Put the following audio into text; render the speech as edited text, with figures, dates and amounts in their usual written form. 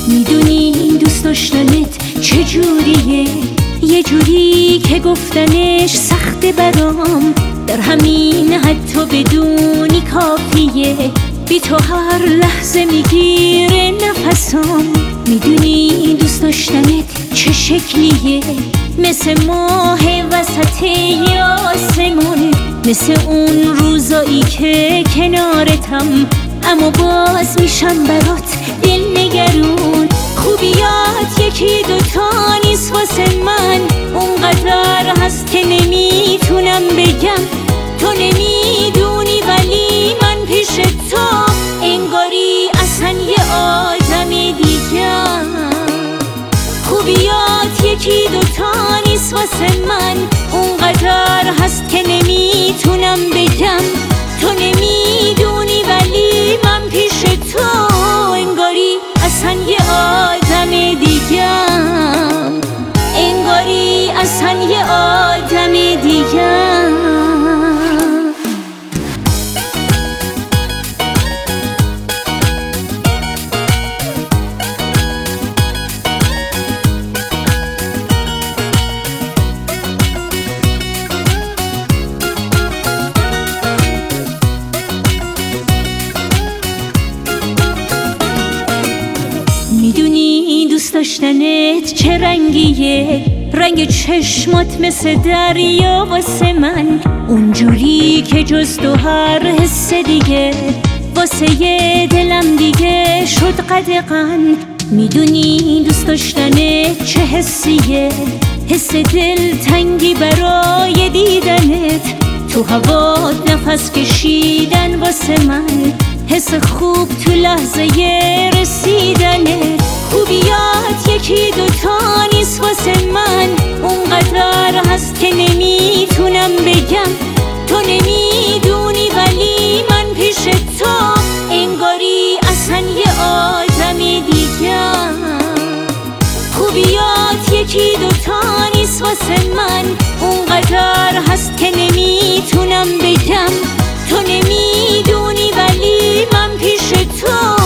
میدونی دوست داشتنت چجوریه، یه جوری که گفتنش سخته برام، در همین حتی بدونی کافیه، بی تو هر لحظه میگیره نفسام. میدونی دوست داشتنت چه شکلیه، مثل ماه وسط آسمون، مثل اون روزایی که کنارتم اما باز میشم برات دل نگرون. خوبیات یکی دوتا نیست واسه من، اونقدر هست که نمیتونم بگم. تو نمیدونی ولی من پیش تو انگاری اصلا یه آدم دیگم. خوبیات یکی دوتا نیست واسه من، اونقدر هست که نمیتونم بگم. تو نمیدونی ولی من پیش تو انگاری اصلا یه آدم دیگم، انگاری اصلا یه آدم دیگم. میدونی دوست داشتنت چه رنگیه، رنگ چشمات مثل دریا واسه من، اونجوری که جز تو هر حس دیگه واسه یه دلم دیگه شد قدغن. میدونی دوست داشتنت چه حسیه، حس دل تنگی برای دیدنت، تو هوات نفس کشیدن واسه من، حس خوب تو لحظه رسیدنت. خوبیات یکی دوتا نیست واسه من، اونقدر هست که نمیتونم بگم. تو نمیدونی ولی من پیش تو انگاری اصلا یه آدم دیگم. خوبیات یکی دوتا نیست واسه من، اونقدر هست که نمیتونم بگم. تو نمیدونی ولی من پیش تو